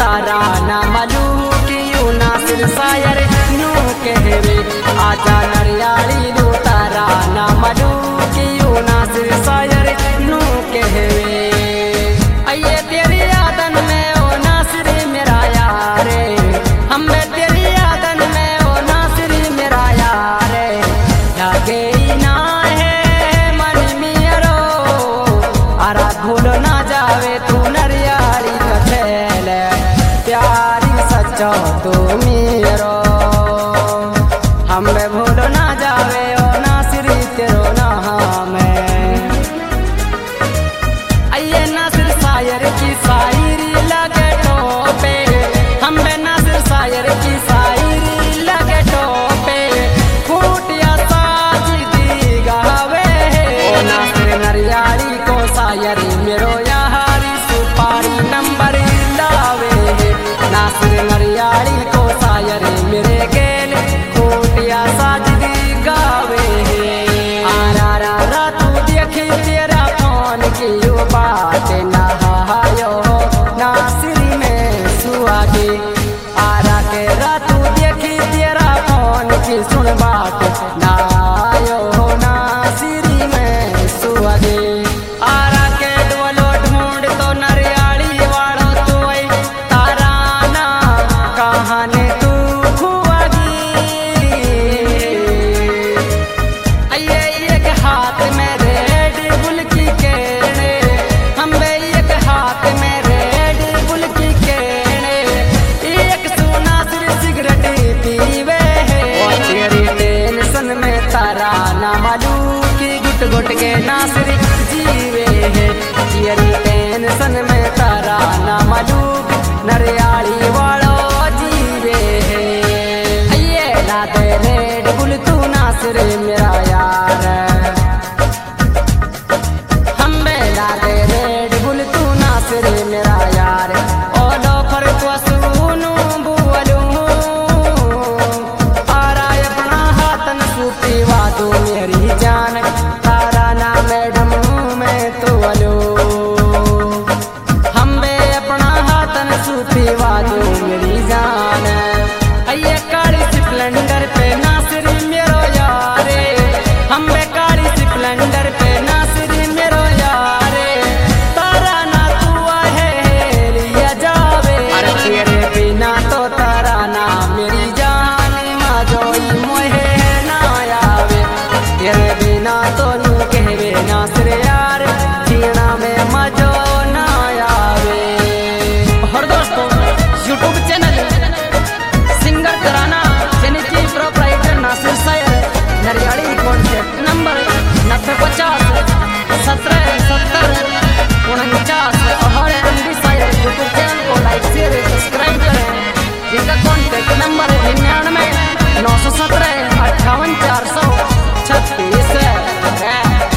तारा ना मलू क्यों नासिर शायर नू कहवे आजा नरियाली दो तारा ना मलू क्यों नासिर शायर नू कहवे अये तेरी यादन में ओ नासिर मेरा यार हम तेरी यादन में ओ नासिर मेरा यार जागे ना है मन मेरो आरा भूलो ना जावे तू नरियाली कथेल प्यारी सच्चो तू मेरो हमें भूलो ना जावे ओ नासिर तेरो नाम अये नासिर शायर की शायरी लगे टोपे हमें नासिर शायर की शायरी लगे टोपे फूटिया साजी गावे ओ नासिर नरियाली को शायरी मेरो यारी सुपारी नंबर लावे नासिर नरियाली को शायरी मेरे गेल फूटिया साजी गावे आरा रा तू देखी तेरा फोन की बात ना हायो नासिरी में सुहागे आरा के रातू देखी तेरा फोन की सुन बात ना आयो नासिरी में सुहागे आरा के डोलो ढूंढ तो नरियाली वालो तू तारा ना कहानी तू खुआगी अये एक हाथ में रेड बुल की केड़े हम एक हाथ में रेड बुल की केड़े एक सोना सिर सिगरेट पीवे और तेरी टेंशन में तारा ना मालू की गुट गुट के नासिर जीवे है तेरी टेंशन में तारा ना मालू नरियाली वालो जीवे है ये ना दे रेड बुल तू नासिर मेरा यार हम बेला दे रेड बुल तू नासिर मेरा यार ओ लो फर तो सुनू बुवलू आरा अपना हाथन सूपी वादू मेरी जान तारा ना मैडम में तो अलो हम बे अपना हाथन सूपी वादू मेरी जान अये काली स्प्लेंडर पे नासिर मेरो यारे हम बे काली स्प्लेंडर पे नासिर मेरो यारे तारा ना तू है लिया जावे अरे तेरे बिना तो तारा ना मेरी जान माजोई मोहे ना आवे तेरे बिना तो नू कहवे नासिर यार जीना में मजो ना आवे और दोस्तों यूट्यूब चैनल सिंगर कराना जिनकी प्रोप्राइटर नासिर शायर नरियाली कॉन्टैक्ट नंबर 9050177049 और एमडी शायर यूट्यूब चैनल को लाइक शेयर सब्सक्राइब करें इनका कॉन्टैक्ट नंबर 99 917 58 436 है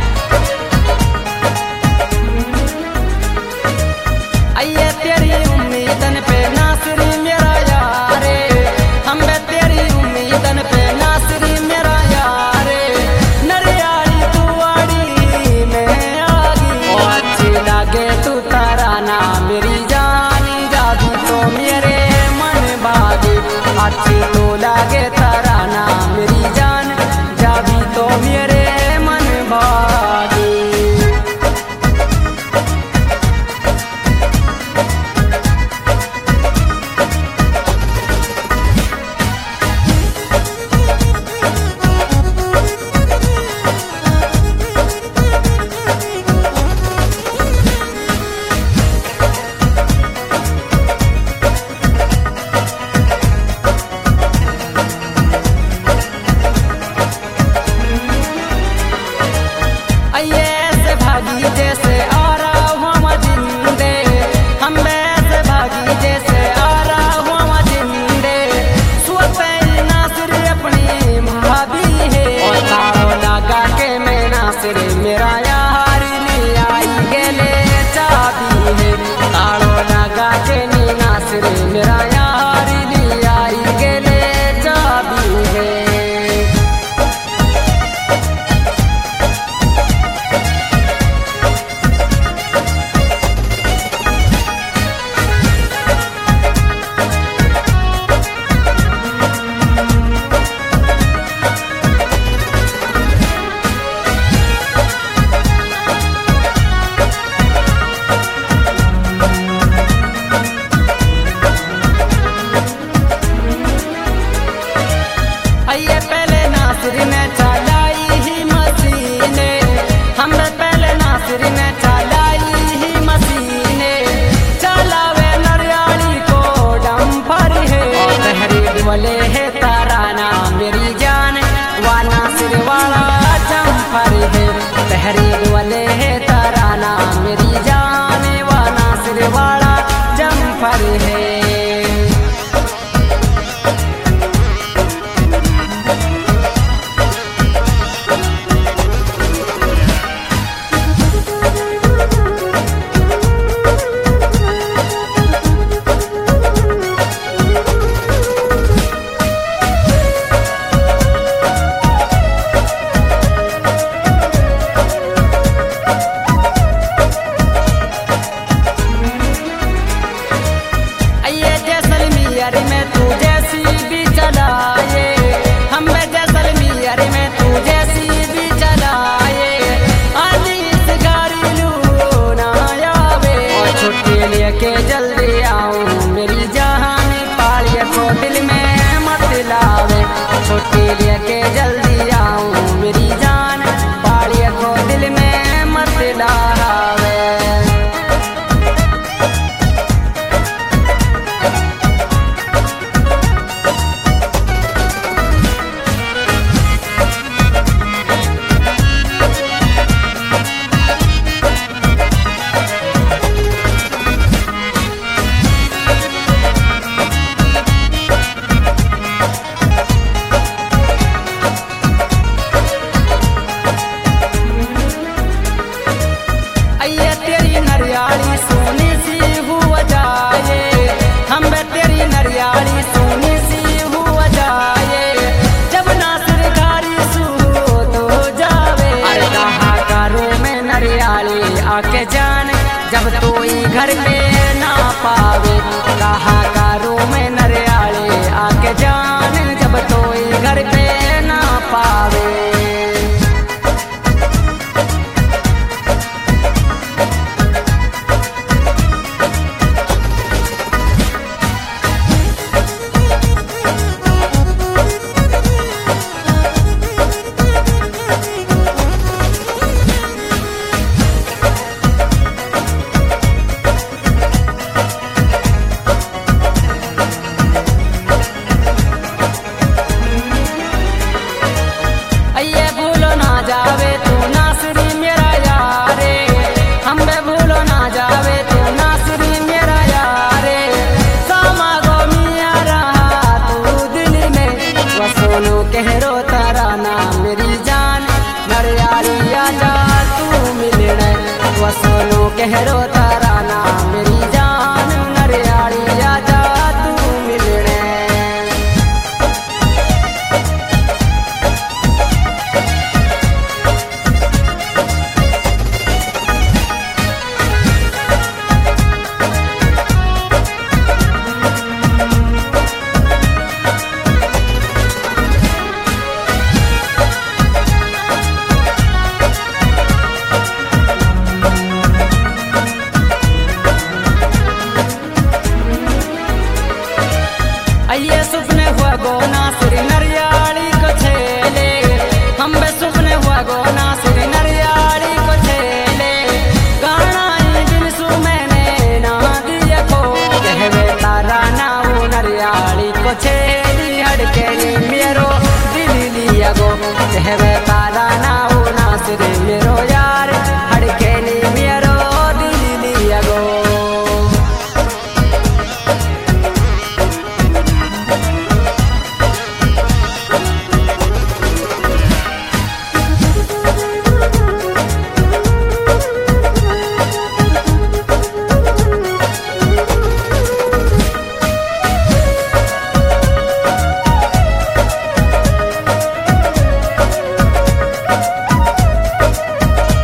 अये तेरी उम्मीदन पे नासिर मेरा यारे हम बे तेरी उम्मीदन पे नासिर मेरा यारे नरियाली तू आड़ी में आगी ओ अच्छी लागे तू तारा ना मेरी जानी जादू तो मेरे मन बागी अच्छी तो लागे तारा ना मेरी जान जाबी तो मेरे मन बागी छुट्टी लेके जल्दी आऊं मेरी जान, बाड़िया को दिल में मत लावे। नरियाली सोनी सी हुआ जाए, हम तेरी नरियाली सोनी सी हुआ जाए, जब नासिर गारी सूत हो जावे। अरे कहा करूं मैं नरियाली आके जान, जब तू ही घर में ना पावे। कहा करूं मैं नरियाली आके जान, जब तू ही घर पे ना पावे। जावे तू नासरी मेरा यारे, हम बे भूलो ना जावे तू नासरी मेरा यारे। सामा गो मिया रहा तू दिल में, वो सोनू कहरो तारा ना मेरी जान, नरियाली आजा तू मिलने। वो सोनू कहरो तारा ना मेरी जान, नरियाली आजा तू मिलने। ये सुपने हुआ गोना